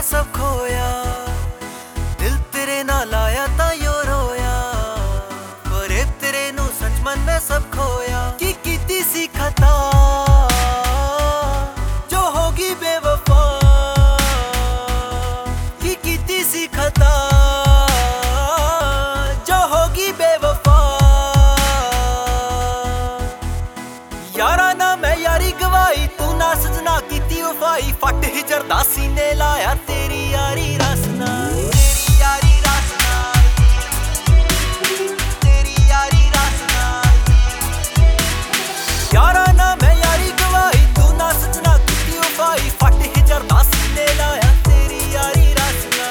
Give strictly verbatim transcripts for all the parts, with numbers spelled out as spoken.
सब खोया, दिल तेरे नाल आया ता यो रोया, पर तेरे नू सच मन में सब खोया। की कीती सी खता जो होगी बेवफा, की कीती सी खता जो होगी बेवफा। यारा ना मैं यारी गवाई, तू ना सजना कीती वफाई, फट हिजर दा सीने लाया तेरी यारी रसना, तेरी यारी रसना, तेरी यारी रसना। यारा ना मैं यारी गवाई, तू ना सजना कीती वफाई, फट हिजर दा सीने लाया तेरी यारी रसना।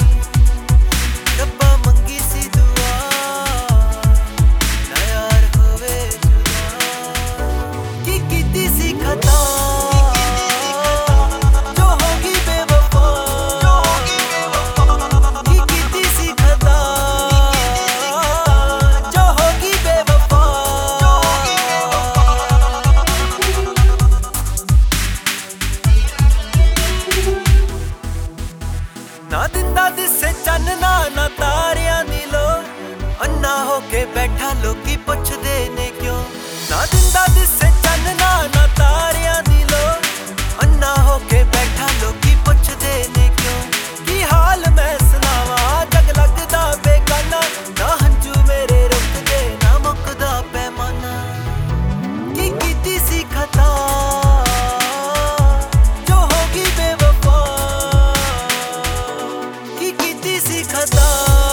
रब्बा मंगी सी दुआ ना यार होवे जुदा, की कीती सी खता जो होगी बेवफा, की कीती सी खता जो होगी बेवफा। ना दिंदा दिसे चन्नना ना तारियां दी लो, अन्ना होके बैठा लोकी पुछदे ने क्यों। ना दिंदा दिसे चन्नना ना तारियां दी लो, अन्ना होके बैठा लोकी पुछदे ने क्यों। की हाल मैं सुनावा जग लगदा बेगाना, ना हंजू मेरे रुकदे ना मुकदा पैमाना। की कीती सी खता जो होगी बेवफा, की कीती सी खता।